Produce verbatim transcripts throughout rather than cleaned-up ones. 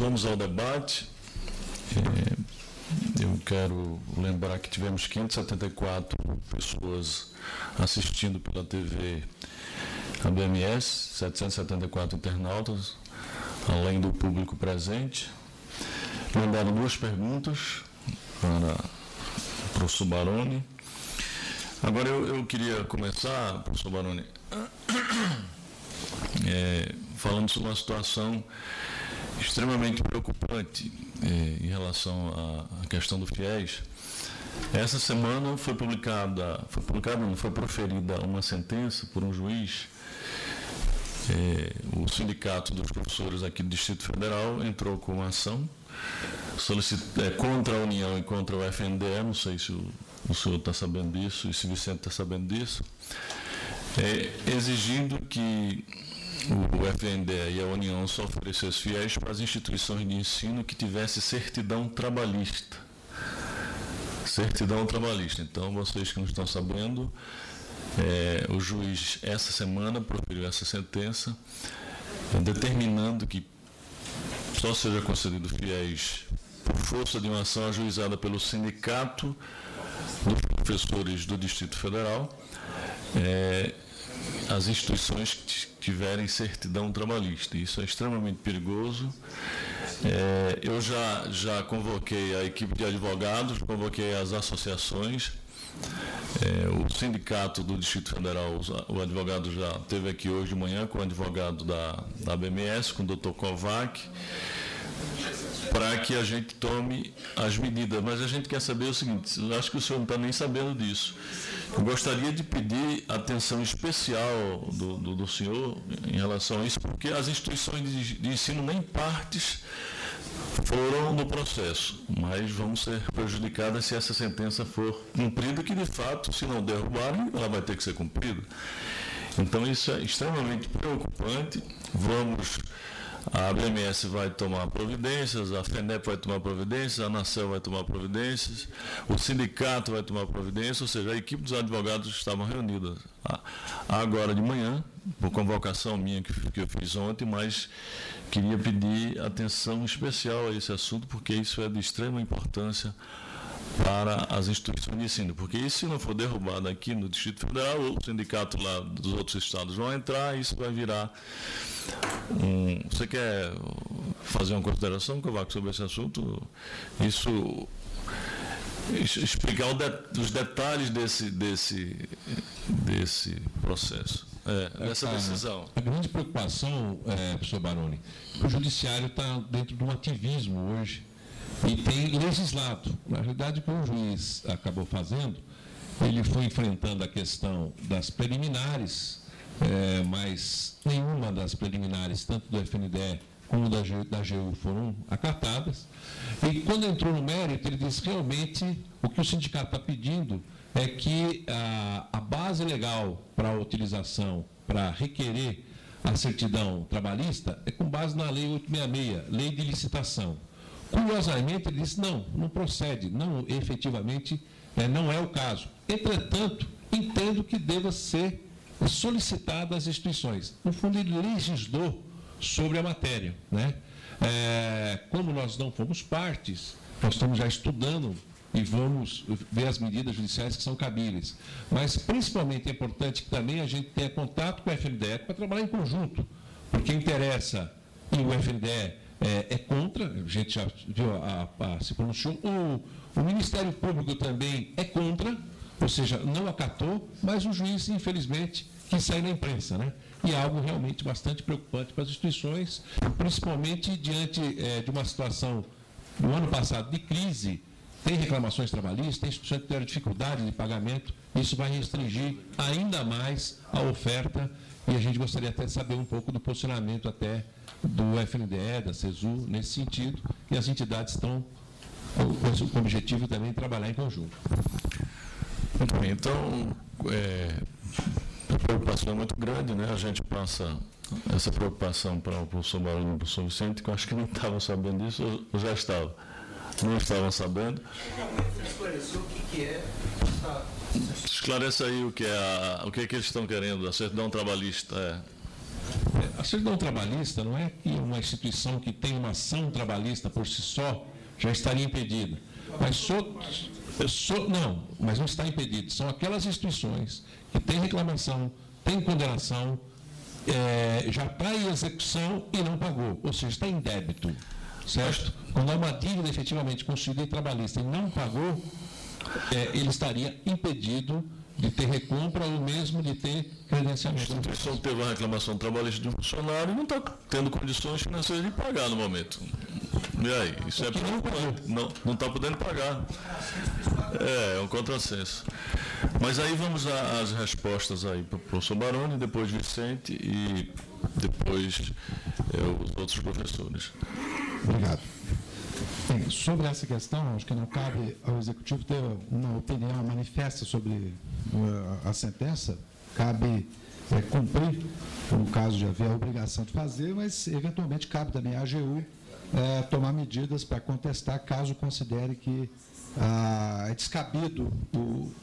Vamos ao debate. É, eu quero lembrar que tivemos quinhentas e setenta e quatro pessoas assistindo pela T V A B M S, setecentos e setenta e quatro internautas, além do público presente. Mandaram duas perguntas para o professor Baroni. Agora eu, eu queria começar, professor Baroni, é, falando sobre uma situação extremamente preocupante é, em relação à, à questão do FIES. Essa semana foi publicada, foi publicada, não foi proferida uma sentença por um juiz. É, o sindicato dos professores aqui do Distrito Federal entrou com uma ação solicita, é, contra a União e contra o F N D E, não sei se o, o senhor está sabendo disso, e se o Vicente está sabendo disso, é, exigindo que o F N D E e a União só oferecessem fiéis para as instituições de ensino que tivessem certidão trabalhista. Certidão trabalhista. Então, vocês que não estão sabendo, é, o juiz, essa semana, proferiu essa sentença, é, determinando que só seja concedido fiéis por força de uma ação ajuizada pelo Sindicato dos Professores do Distrito Federal, é, as instituições que tiverem certidão trabalhista. Isso é extremamente perigoso. É, eu já, já convoquei a equipe de advogados, convoquei as associações, é, o sindicato do Distrito Federal, o advogado já esteve aqui hoje de manhã com o advogado da, da A B M S, com o doutor Kovac, para que a gente tome as medidas. Mas a gente quer saber o seguinte, eu acho que o senhor não está nem sabendo disso. Eu gostaria de pedir atenção especial do, do, do senhor em relação a isso, porque as instituições de, de ensino nem partes foram no processo, mas vão ser prejudicadas se essa sentença for cumprida, que de fato, se não derrubarem, ela vai ter que ser cumprida. Então isso é extremamente preocupante. Vamos... A A B M S vai tomar providências, a FENEP vai tomar providências, a ANACEL vai tomar providências, o sindicato vai tomar providências, ou seja, a equipe dos advogados estavam reunidas agora de manhã, por convocação minha que eu fiz ontem, mas queria pedir atenção especial a esse assunto, porque isso é de extrema importância para as instituições de ensino, porque isso, se não for derrubado aqui no Distrito Federal, o sindicato lá dos outros estados vão entrar, isso vai virar um... Você quer fazer uma consideração, Kovac, sobre esse assunto? Isso... explicar de, os detalhes desse, desse, desse processo, é, dessa a, decisão. A grande preocupação, é, professor Baroni, o judiciário está dentro de um ativismo hoje, e tem legislado. Na realidade, o que o juiz acabou fazendo, ele foi enfrentando a questão das preliminares, é, mas nenhuma das preliminares, tanto do F N D E como da, da G U, foram acatadas. E quando entrou no mérito, ele disse realmente o que o sindicato está pedindo é que a, a base legal para a utilização, para requerer a certidão trabalhista, é com base na Lei oitocentos e sessenta e seis, Lei de Licitação. Curiosamente, ele disse, não, não procede, não, efetivamente, é, não é o caso. Entretanto, entendo que deva ser solicitado às instituições. No fundo, ele legislou sobre a matéria, né? É, como nós não fomos partes, nós estamos já estudando e vamos ver as medidas judiciais que são cabíveis. Mas, principalmente, é importante que também a gente tenha contato com o F N D E para trabalhar em conjunto, porque interessa, e o F N D E É, é contra, a gente já viu, a, a, se pronunciou, o, o Ministério Público também é contra, ou seja, não acatou, mas o juiz, infelizmente, quis sair na imprensa, né? E é algo realmente bastante preocupante para as instituições, principalmente diante é, de uma situação, no ano passado, de crise, tem reclamações trabalhistas, tem instituições que tiveram dificuldade de pagamento, isso vai restringir ainda mais a oferta, e a gente gostaria até de saber um pouco do posicionamento até do F N D E, da CESU, nesse sentido, e as entidades estão com o objetivo também de trabalhar em conjunto. Muito bem, então, é, a preocupação é muito grande, né? A gente passa essa preocupação para o professor Baroni e o professor Vicente, que eu acho que não estavam sabendo disso, ou já estavam, não estavam sabendo. Esclareceu o que, que é a... Esclareça aí o que é, a, o que é que eles estão querendo, a certidão trabalhista. É. a certidão trabalhista não é que uma instituição que tem uma ação trabalhista por si só já estaria impedida. Mas so, so, não, mas não está impedido. São aquelas instituições que têm reclamação, têm condenação, é, já está em execução e não pagou, ou seja, está em débito, certo? Quando há uma dívida efetivamente constituída trabalhista e não pagou, é, ele estaria impedido de ter recompra ou mesmo de ter credenciamento. A instituição teve uma reclamação trabalhista de um funcionário e não está tendo condições financeiras de pagar no momento. E aí? Isso é preocupante. Não está podendo pagar. É, é um contrassenso. Mas aí vamos às respostas aí para o professor Baroni, depois Vicente e depois é, os outros professores. Obrigado. Bem, sobre essa questão, acho que não cabe ao Executivo ter uma opinião manifesta sobre uh, a sentença. Cabe é, cumprir, no caso de haver a obrigação de fazer, mas eventualmente cabe também à A G U é, tomar medidas para contestar, caso considere que ah, é descabido o,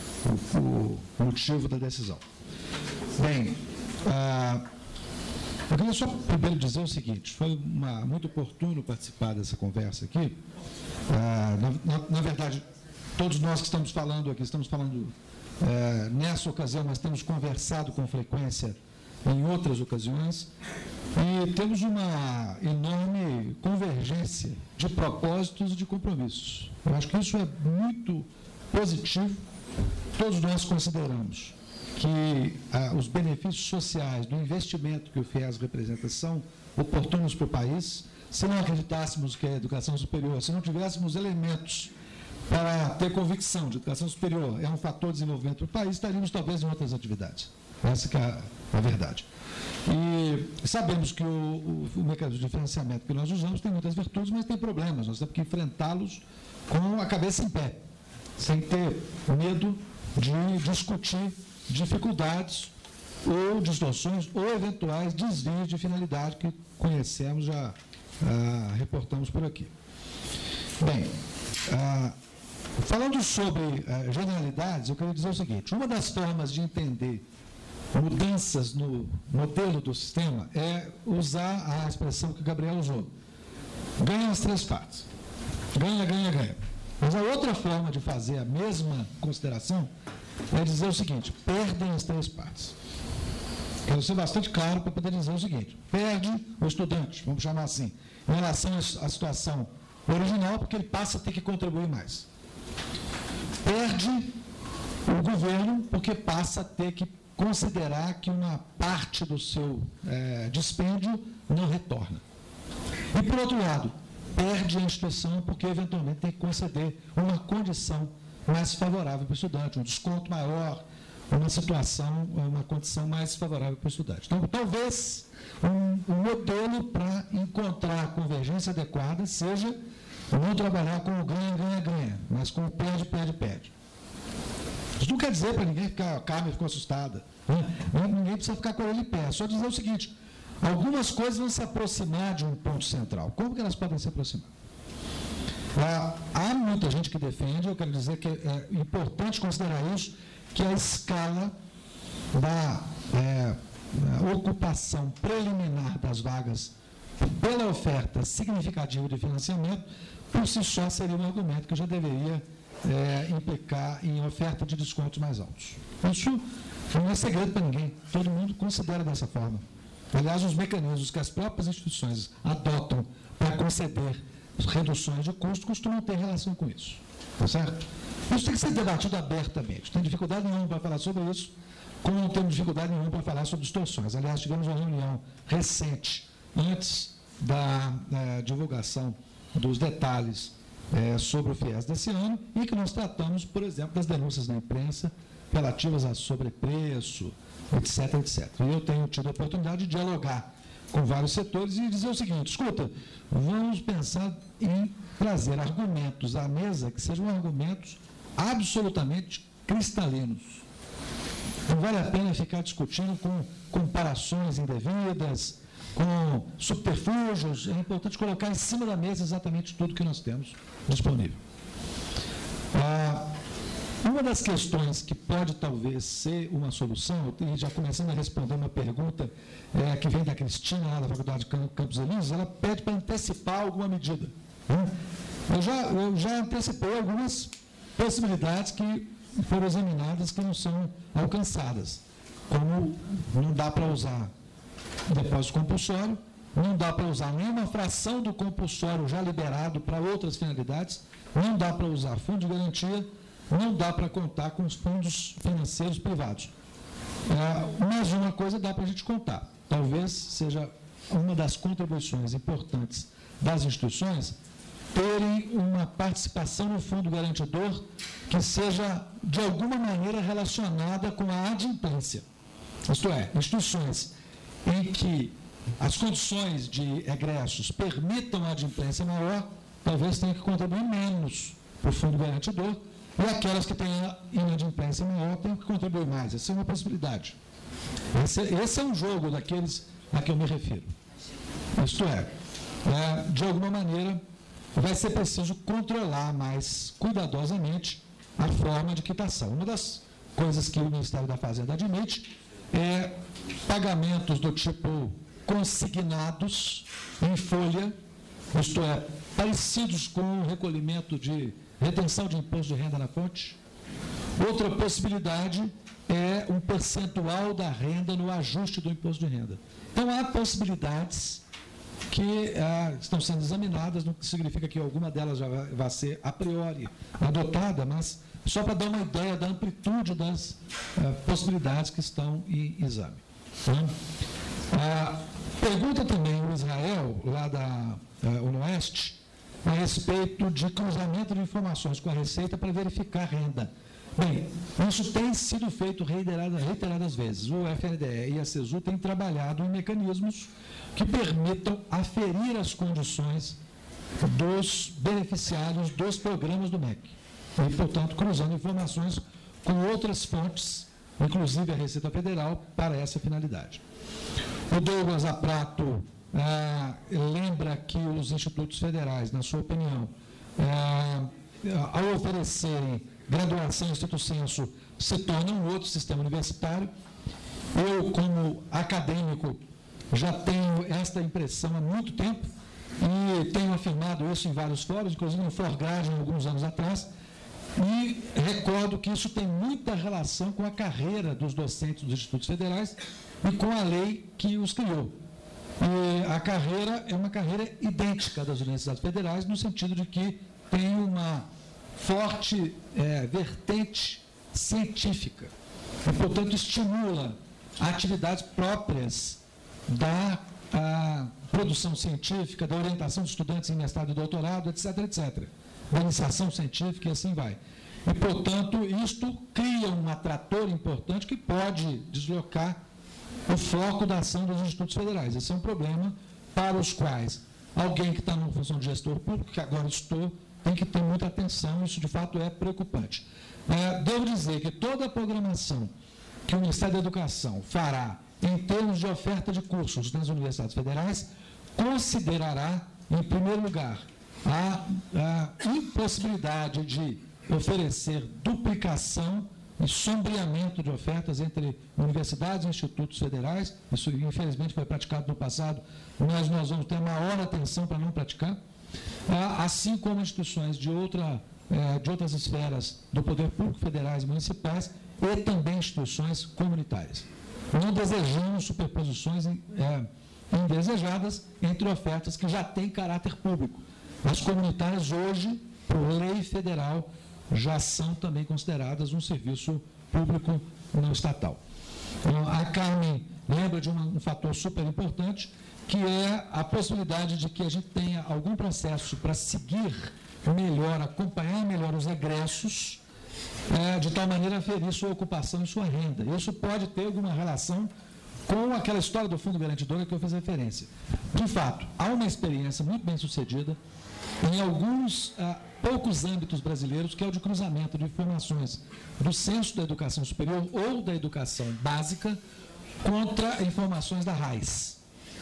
o, o motivo da decisão. Bem, ah, eu queria só primeiro dizer o seguinte: foi uma, muito oportuno participar dessa conversa aqui. Ah, na, na, na verdade, todos nós que estamos falando aqui, estamos falando eh, nessa ocasião, mas temos conversado com frequência em outras ocasiões, e temos uma enorme convergência de propósitos e de compromissos. Eu acho que isso é muito positivo. Todos nós consideramos que ah, os benefícios sociais do investimento que o FIES representa são oportunos para o país. Se não acreditássemos que a educação superior, se não tivéssemos elementos para ter convicção de educação superior é um fator de desenvolvimento para o país, estaríamos talvez em outras atividades. Essa que é a, a verdade. E sabemos que o, o, o mecanismo de financiamento que nós usamos tem muitas virtudes, mas tem problemas. Nós temos que enfrentá-los com a cabeça em pé, sem ter medo de discutir dificuldades ou distorções ou eventuais desvios de finalidade que conhecemos, já ah, reportamos por aqui. Bem, ah, falando sobre ah, generalidades, eu quero dizer o seguinte: uma das formas de entender mudanças no modelo do sistema é usar a expressão que o Gabriel usou: ganha as três partes. Ganha, ganha, ganha. Mas a outra forma de fazer a mesma consideração é dizer o seguinte: perdem as três partes. Quero ser bastante claro para poder dizer o seguinte: perde o estudante, vamos chamar assim, em relação à situação original, porque ele passa a ter que contribuir mais. Perde o governo, porque passa a ter que considerar que uma parte do seu é, dispêndio não retorna. E, por outro lado, perde a instituição, porque eventualmente tem que conceder uma condição mais favorável para o estudante, um desconto maior, uma situação, uma condição mais favorável para o estudante. Então, talvez um, um modelo para encontrar a convergência adequada seja não trabalhar com o ganha, ganha, ganha, mas com o perde, perde, perde. Isso não quer dizer para ninguém ficar, a Carmen ficou assustada, né? Ninguém precisa ficar com ele em pé, é só dizer o seguinte: algumas coisas vão se aproximar de um ponto central. Como que elas podem se aproximar? Ah, há muita gente que defende, eu quero dizer que é importante considerar isso, que a escala da é, ocupação preliminar das vagas pela oferta significativa de financiamento, por si só seria um argumento que já deveria é, implicar em oferta de descontos mais altos. Isso não é segredo para ninguém, todo mundo considera dessa forma. Aliás, os mecanismos que as próprias instituições adotam para conceder reduções de custo costumam ter relação com isso. Tá certo? Isso tem que ser debatido abertamente. Não tem dificuldade nenhuma para falar sobre isso, como não temos dificuldade nenhuma para falar sobre distorções. Aliás, tivemos uma reunião recente, antes da, da divulgação dos detalhes é, sobre o FIES desse ano, e que nós tratamos, por exemplo, das denúncias na imprensa relativas a sobrepreço, etc, etcétera. E eu tenho tido a oportunidade de dialogar com vários setores e dizer o seguinte: escuta, vamos pensar em trazer argumentos à mesa que sejam argumentos absolutamente cristalinos. Não vale a pena ficar discutindo com comparações indevidas, com subterfúgios. É importante colocar em cima da mesa exatamente tudo que nós temos disponível. Ah, um uma das questões que pode talvez ser uma solução, e já começando a responder uma pergunta é, que vem da Cristina, lá da Faculdade de Campos Elíseos, ela pede para antecipar alguma medida. Né? Eu, já, eu já antecipei algumas possibilidades que foram examinadas que não são alcançadas, como não dá para usar depósito compulsório, não dá para usar nenhuma fração do compulsório já liberado para outras finalidades, não dá para usar fundo de garantia, não dá para contar com os fundos financeiros privados. É, mas uma coisa dá para a gente contar. Talvez seja uma das contribuições importantes das instituições terem uma participação no fundo garantidor que seja, de alguma maneira, relacionada com a adimplência. Isto é, instituições em que as condições de egressos permitam a adimplência maior, talvez tenham que contribuir menos para o fundo garantidor, e aquelas que têm inadimplência maior tenham que contribuir mais. Essa é uma possibilidade. Esse, esse é um jogo daqueles a que eu me refiro. Isto é, é, de alguma maneira, vai ser preciso controlar mais cuidadosamente a forma de quitação. Uma das coisas que o Ministério da Fazenda admite é pagamentos do tipo consignados em folha, isto é, parecidos com o recolhimento de retenção de imposto de renda na fonte. Outra possibilidade é um percentual da renda no ajuste do imposto de renda. Então, há possibilidades que ah, estão sendo examinadas, não significa que alguma delas já vai, vai ser a priori adotada, mas só para dar uma ideia da amplitude das ah, possibilidades que estão em exame. Né? Ah, pergunta também o Israel, lá da ah, Unoeste, a respeito de cruzamento de informações com a Receita para verificar renda. Bem, isso tem sido feito reiterada, reiteradas vezes. O F N D E e a CESU têm trabalhado em mecanismos que permitam aferir as condições dos beneficiários dos programas do M E C. E, portanto, cruzando informações com outras fontes, inclusive a Receita Federal, para essa finalidade. O Douglas Aprato ah, lembra que os institutos federais, na sua opinião, ah, ao oferecerem graduação em estrito senso, se tornam um outro sistema universitário. Eu, como acadêmico, já tenho esta impressão há muito tempo e tenho afirmado isso em vários fóruns, inclusive no Forgragem, alguns anos atrás, e recordo que isso tem muita relação com a carreira dos docentes dos institutos federais e com a lei que os criou. E a carreira é uma carreira idêntica das universidades federais, no sentido de que tem uma forte é, vertente científica e, portanto, estimula atividades próprias da a, produção científica, da orientação de estudantes em mestrado e doutorado, etc, etcétera, da iniciação científica e assim vai. E, portanto, isto cria um atrator importante que pode deslocar o foco da ação dos institutos federais. Esse é um problema para os quais alguém que está numa função de gestor público, que agora estou, tem que ter muita atenção, isso de fato é preocupante. É, devo dizer que toda a programação que o Ministério da Educação fará em termos de oferta de cursos nas universidades federais considerará, em primeiro lugar, a, a impossibilidade de oferecer duplicação e sombreamento de ofertas entre universidades e institutos federais. Isso, infelizmente, foi praticado no passado, mas nós vamos ter maior atenção para não praticar. Assim como instituições de, outra, de outras esferas do poder público, federais e municipais, e também instituições comunitárias. Não desejamos superposições é, indesejadas entre ofertas que já têm caráter público. As comunitárias hoje, por lei federal, já são também consideradas um serviço público não estatal. A Carmen lembra de um, um fator super importante, que é a possibilidade de que a gente tenha algum processo para seguir melhor, acompanhar melhor os egressos, é, de tal maneira a aferir sua ocupação e sua renda. Isso pode ter alguma relação com aquela história do fundo garantidor a que eu fiz referência. De fato, há uma experiência muito bem sucedida em alguns ah, poucos âmbitos brasileiros, que é o de cruzamento de informações do censo da educação superior ou da educação básica contra informações da RAIS.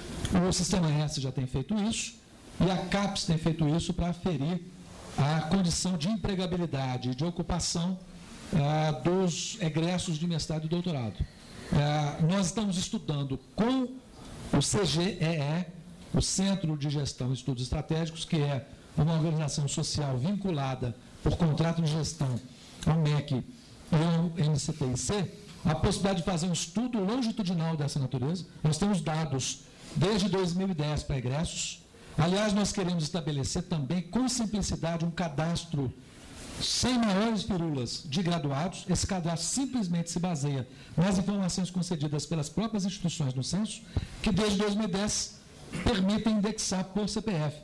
O Sistema S já tem feito isso e a CAPES tem feito isso para aferir a condição de empregabilidade e de ocupação ah, dos egressos de mestrado e doutorado. Ah, nós estamos estudando com o C G E E, o Centro de Gestão e Estudos Estratégicos, que é uma organização social vinculada por contrato de gestão ao M E C e ao N C T I C, a possibilidade de fazer um estudo longitudinal dessa natureza. Nós temos dados desde dois mil e dez para egressos. Aliás, nós queremos estabelecer também, com simplicidade, um cadastro sem maiores firulas de graduados. Esse cadastro simplesmente se baseia nas informações concedidas pelas próprias instituições no censo, que desde dois mil e dez permitem indexar por C P F.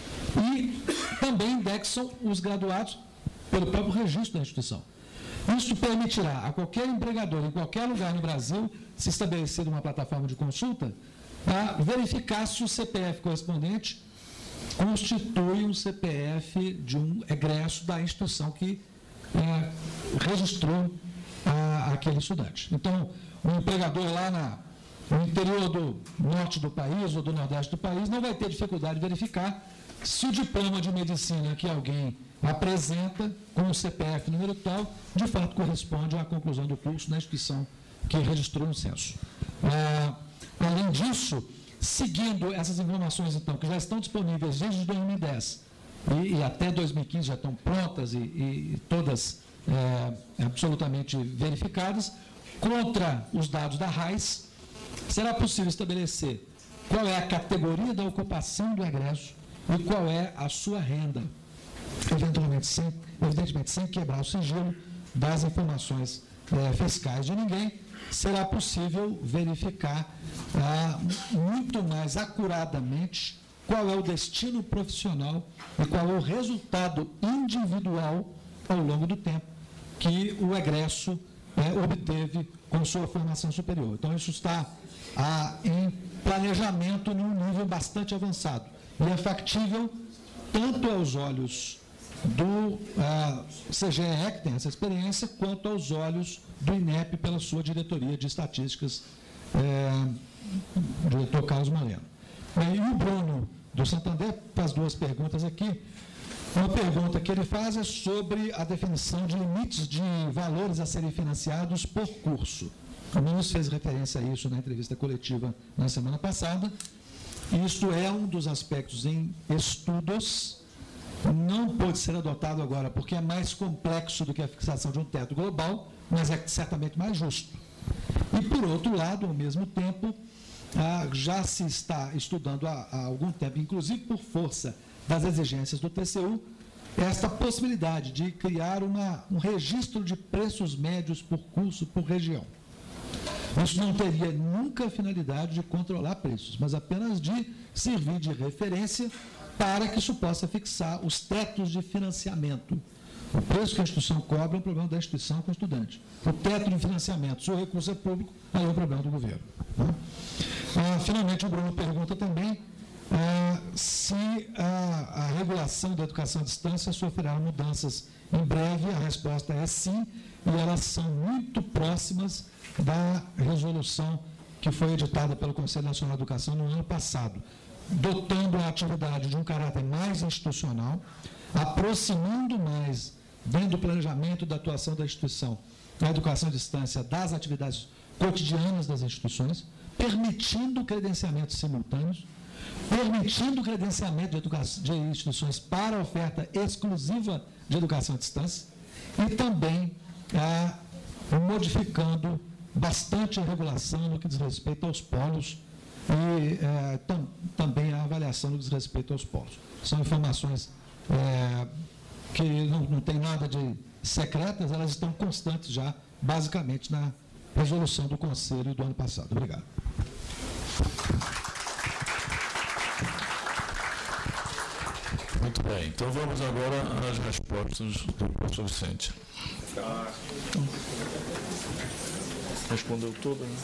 E também indexam os graduados pelo próprio registro da instituição. Isso permitirá a qualquer empregador, em qualquer lugar no Brasil, se estabelecer uma plataforma de consulta, a verificar se o C P F correspondente constitui um C P F de um egresso da instituição que é, registrou a, aquele estudante. Então, um empregador lá na, no interior do norte do país ou do nordeste do país não vai ter dificuldade de verificar se o diploma de medicina que alguém apresenta com o C P F número tal, de fato corresponde à conclusão do curso na instituição que registrou no censo. Ah, além disso, seguindo essas informações, então, que já estão disponíveis desde dois mil e dez e, e até dois mil e quinze já estão prontas e, e todas é, absolutamente verificadas, contra os dados da RAIS, será possível estabelecer qual é a categoria da ocupação do egresso e qual é a sua renda, eventualmente sem, evidentemente sem quebrar o sigilo das informações é, fiscais de ninguém. Será possível verificar ah, muito mais acuradamente qual é o destino profissional e qual é o resultado individual ao longo do tempo que o egresso é, obteve com sua formação superior. Então, isso está ah, em planejamento num nível bastante avançado e é factível tanto aos olhos do ah, C G E E, que tem essa experiência, quanto aos olhos do INEP pela sua diretoria de estatísticas, é, diretor Carlos Moreno. E o Bruno do Santander faz duas perguntas aqui. Uma pergunta que ele faz é sobre a definição de limites de valores a serem financiados por curso. O ministro fez referência a isso na entrevista coletiva na semana passada. Isto é um dos aspectos em estudos. Não pode ser adotado agora, porque é mais complexo do que a fixação de um teto global, mas é certamente mais justo. E, por outro lado, ao mesmo tempo, ah, já se está estudando há, há algum tempo, inclusive por força das exigências do T C U, esta possibilidade de criar uma, um registro de preços médios por curso, por região. Isso não teria nunca a finalidade de controlar preços, mas apenas de servir de referência para que isso possa fixar os tetos de financiamento. O preço que a instituição cobra é um problema da instituição com o estudante. O teto de financiamento, se o recurso é público, aí é um problema do governo. Né? Ah, finalmente, o Bruno pergunta também ah, se a, a regulação da educação à distância sofrerá mudanças em breve. A resposta é sim, e elas são muito próximas da resolução que foi editada pelo Conselho Nacional de Educação no ano passado, dotando a atividade de um caráter mais institucional, aproximando mais, dentro do planejamento da atuação da instituição, a educação à distância das atividades cotidianas das instituições, permitindo credenciamentos simultâneos, permitindo credenciamento de, educação, de instituições para oferta exclusiva de educação à distância e também ah, modificando bastante a regulação no que diz respeito aos polos e é, tam, também a avaliação no que diz respeito aos polos. São informações é, que não, não tem nada de secretas, elas estão constantes já, basicamente, na resolução do Conselho do ano passado. Obrigado. Muito bem, então vamos agora às respostas do professor Vicente. Respondeu tudo, né?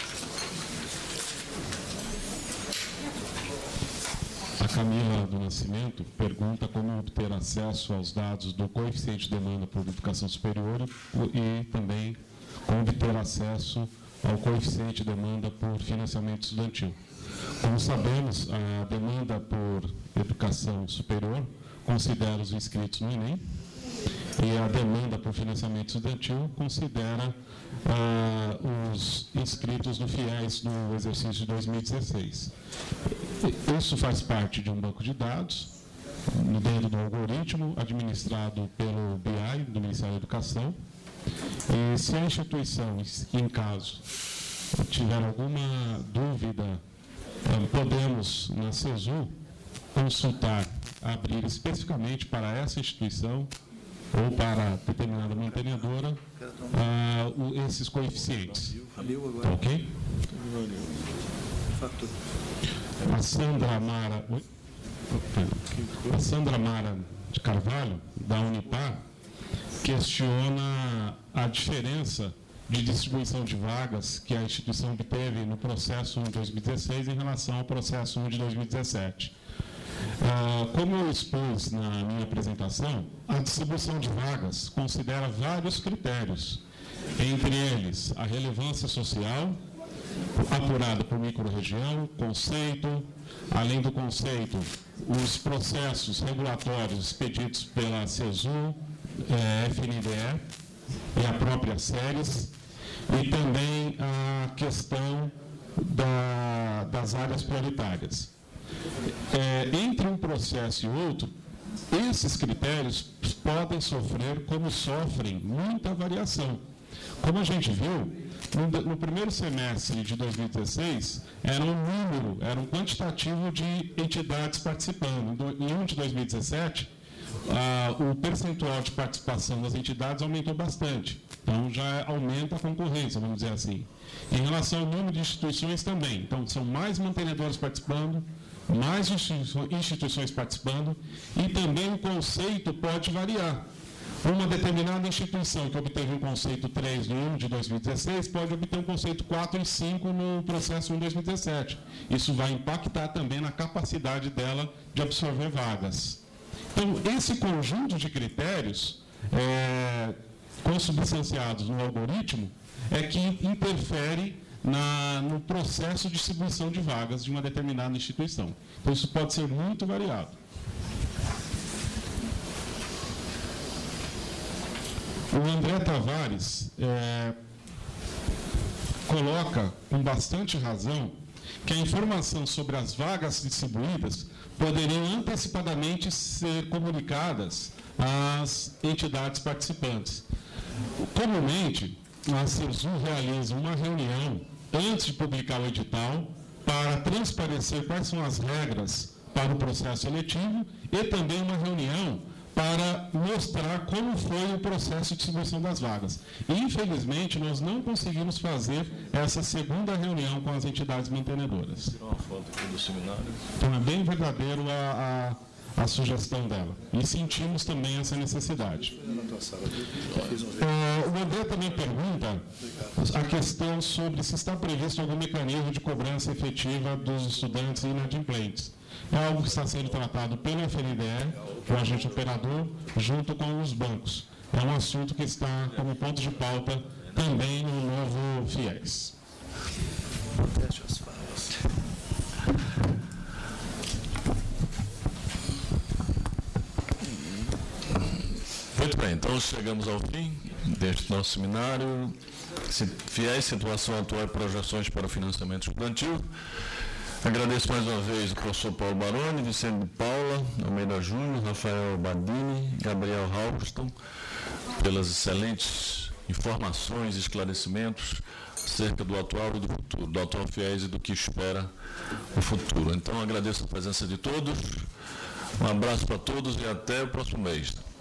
A Camila do Nascimento pergunta como obter acesso aos dados do coeficiente de demanda por educação superior e também como obter acesso ao coeficiente de demanda por financiamento estudantil. Como sabemos, a demanda por educação superior considera os inscritos no Enem e a demanda por financiamento estudantil considera ah, os inscritos do FIES no exercício de dois mil e dezesseis. Isso faz parte de um banco de dados, dentro do algoritmo administrado pelo B I, do Ministério da Educação. E se a instituição, em caso, tiver alguma dúvida, podemos, na CESU, consultar, abrir especificamente para essa instituição ou para determinada mantenedora uh, esses coeficientes. Tá ok? A Sandra Mara, a Sandra Mara de Carvalho, da Unipar, questiona a diferença de distribuição de vagas que a instituição obteve no processo um de dois mil e dezesseis em relação ao processo um de dois mil e dezessete. Ah, como eu expus na minha apresentação, a distribuição de vagas considera vários critérios, entre eles a relevância social, apurada por microrregião, conceito, além do conceito, os processos regulatórios expedidos pela CESU, eh, F N D E e a própria SERES, e também a questão da, das áreas prioritárias. É, entre um processo e outro, esses critérios podem sofrer, como sofrem, muita variação. Como a gente viu, no, no primeiro semestre de dois mil e dezesseis, era um número, era um quantitativo de entidades participando. Em um de dois mil e dezessete, ah, o percentual de participação das entidades aumentou bastante. Então, já aumenta a concorrência, vamos dizer assim. Em relação ao número de instituições também. Então, são mais mantenedores participando, mais instituições participando, e também o conceito pode variar. Uma determinada instituição que obteve um conceito três no um de dois mil e dezesseis pode obter um conceito quatro e cinco no processo um de dois mil e dezessete. Isso vai impactar também na capacidade dela de absorver vagas. Então, esse conjunto de critérios é, consubstanciados no algoritmo é que interfere Na, no processo de distribuição de vagas de uma determinada instituição. Então, isso pode ser muito variado. O André Tavares é, coloca, com bastante razão, que a informação sobre as vagas distribuídas poderiam antecipadamente ser comunicadas às entidades participantes. Comumente, a CESU realiza uma reunião antes de publicar o edital para transparecer quais são as regras para o processo seletivo e também uma reunião para mostrar como foi o processo de distribuição das vagas. Infelizmente, nós não conseguimos fazer essa segunda reunião com as entidades mantenedoras. Tirar uma foto aqui do seminário. Então, é bem verdadeiro a, a, a sugestão dela. E sentimos também essa necessidade. É, o André também pergunta a questão sobre se está previsto algum mecanismo de cobrança efetiva dos estudantes inadimplentes. É algo que está sendo tratado pelo F N D E, o agente operador, junto com os bancos. É um assunto que está como ponto de pauta também no novo FIES. Muito bem, então chegamos ao fim deste nosso seminário. FIES, situação atual e projeções para o financiamento estudantil. Agradeço mais uma vez o professor Paulo Baroni, Vicente de Paula, Almeida Júnior, Rafael Badini, Gabriel Halston, pelas excelentes informações e esclarecimentos acerca do atual e do futuro, do atual FIES e do que espera o futuro. Então, agradeço a presença de todos, um abraço para todos e até o próximo mês.